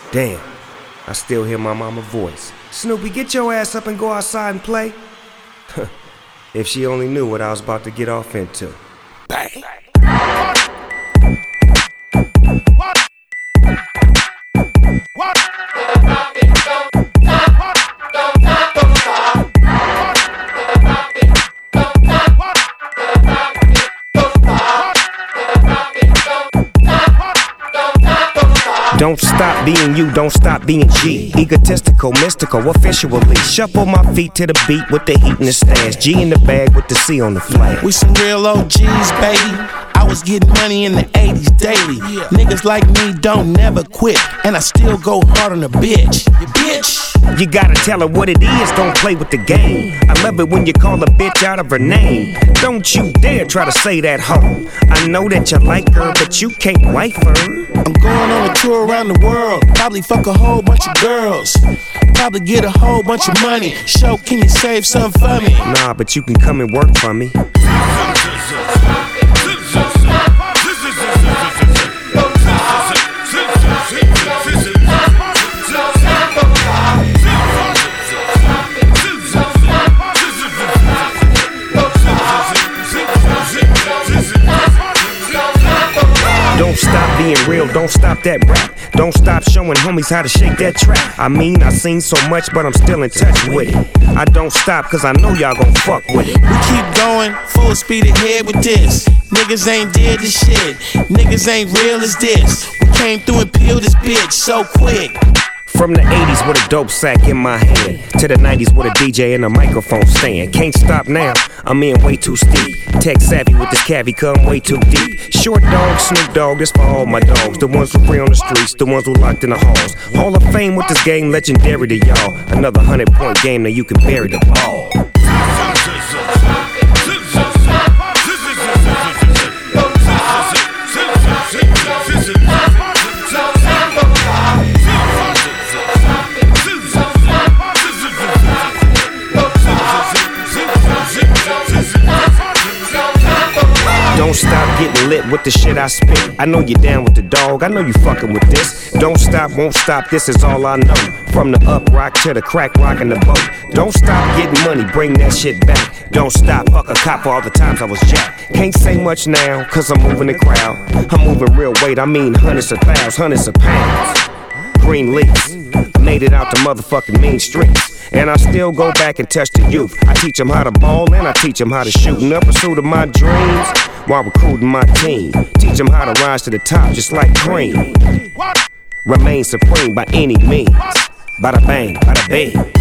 Damn, I still hear my mama's voice. Snoopy, get your ass up and go outside and play. If she only knew what I was about to get off into. Bang. Don't stop being you, don't stop being G. Egotistical, mystical, officially. Shuffle my feet to the beat with the heat and the stash. G in the bag with the C on the flag. We some real OGs, baby. I was getting money in the 80s daily. Niggas like me don't never quit, and I still go hard on a bitch. Bitch. You gotta tell her what it is, don't play with the game. I love it when you call a bitch out of her name. Don't you dare try to say that hoe. I know that you like her, but you can't wife her. I'm going on a tour around the world. Probably fuck a whole bunch of girls. Probably get a whole bunch of money. Show, can you save some for me? Nah, but you can come and work for me. Don't stop being real, don't stop that rap. Don't stop showing homies how to shake that trap. I mean, I seen so much, but I'm still in touch with it. I don't stop, cause I know y'all gon' fuck with it. We keep going, full speed ahead with this. Niggas ain't dead as shit. Niggas ain't real as this. We came through and peeled this bitch so quick. From the 80s with a dope sack in my hand, to the 90s with a DJ and a microphone stand. Can't stop now, I'm in way too steep. Tech savvy with this cavi, come way too deep. Short dog, Snoop Dogg, this for all my dogs. The ones who free on the streets, the ones who locked in the halls. Hall of Fame with this game, legendary to y'all. Another 100-point game, now you can bury the ball. Don't stop getting lit with the shit I spit. I know you're down with the dog, I know you fucking with this. Don't stop, won't stop, this is all I know. From the up rock to the crack rock in the boat. Don't stop getting money, bring that shit back. Don't stop, fuck a cop for all the times I was jacked. Can't say much now, cause I'm moving the crowd. I'm moving real weight, I mean hundreds of thousands, hundreds of pounds. Green leaves, I made it out the motherfucking mean streets. And I still go back and touch the youth. I teach them how to ball and I teach them how to shoot. In the pursuit of my dreams, while recruiting my team. Teach them how to rise to the top just like cream. Remain supreme by any means. Bada bang, bada bang.